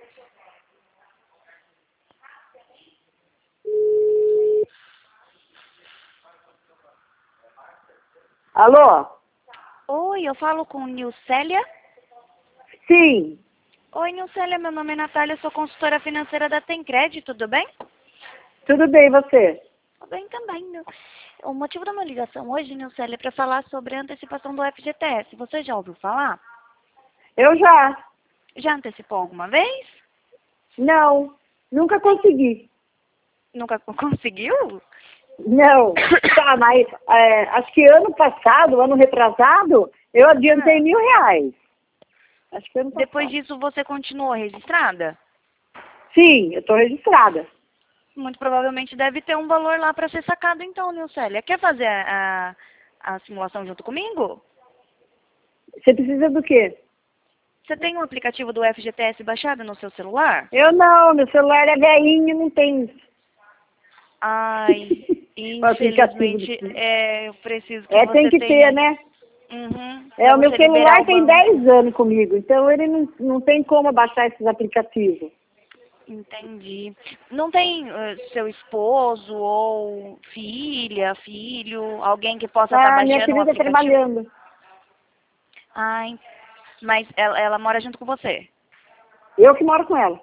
Alô? Oi, eu falo com Nilcélia. Sim, Oi, Nilcélia, meu nome é Natália, sou consultora financeira da Tencred, tudo bem? tudo bem, e você? Tudo bem também. O motivo da minha ligação hoje, Nilcélia, é para falar sobre a antecipação do FGTS. Você já ouviu falar? Eu já. Já antecipou alguma vez? Não, nunca consegui. Nunca conseguiu? Não. Tá, mas acho que ano passado, ano retrasado, eu adiantei R$ 1.000. Acho que ano passado. Depois disso, você continuou registrada? Sim, eu estou registrada. Muito provavelmente deve ter um valor lá para ser sacado então, Nilcélia. Quer fazer a simulação junto comigo? Você precisa do quê? Você tem um aplicativo do FGTS baixado no seu celular? Eu não, meu celular é velhinho, não tem Ai, o aplicativo. infelizmente, eu preciso que Tem você que ter, tenha. né? Uhum, O para meu você liberar celular o tem banco. 10 anos comigo, então ele não tem como baixar esses aplicativos. Entendi. Não tem seu esposo ou filha, filho, alguém que possa estar Ah, minha baixando o filha está aplicativo? trabalhando. Ai, mas ela mora junto com você? Eu que moro com ela.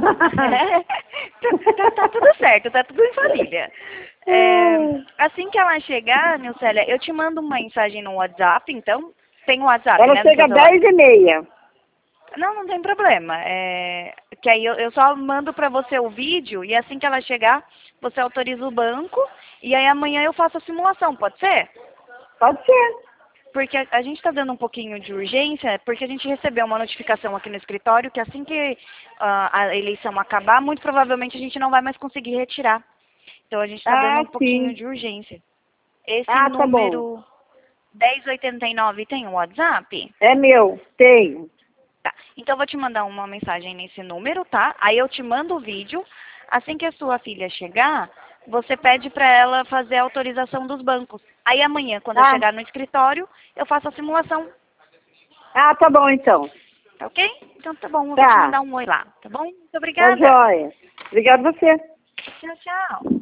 Tá tudo certo, tá tudo em família. Assim que ela chegar, Nilcélia, eu te mando uma mensagem no WhatsApp, então. Tem o WhatsApp, Ela né, no chega seu às celular? 10h30. Não tem problema. Que aí eu só mando pra você o vídeo e assim que ela chegar, você autoriza o banco e aí amanhã eu faço a simulação, pode ser? Pode ser. Porque a gente está dando um pouquinho de urgência, porque a gente recebeu uma notificação aqui no escritório que assim que a eleição acabar, muito provavelmente a gente não vai mais conseguir retirar. Então a gente está dando Ah, um pouquinho sim. de urgência. Esse Ah, tá bom. número 1089 tem um WhatsApp? É meu, tenho. Tá. Então eu vou te mandar uma mensagem nesse número, tá? Aí eu te mando o vídeo. Assim que a sua filha chegar, você pede para ela fazer a autorização dos bancos. Aí amanhã, quando eu Ah, chegar no escritório, eu faço a simulação. tá bom então. Tá ok? Então tá bom, eu vou te Tá, mandar um oi lá, tá bom? Muito tá obrigada. joia. Obrigada a você. Tchau, tchau.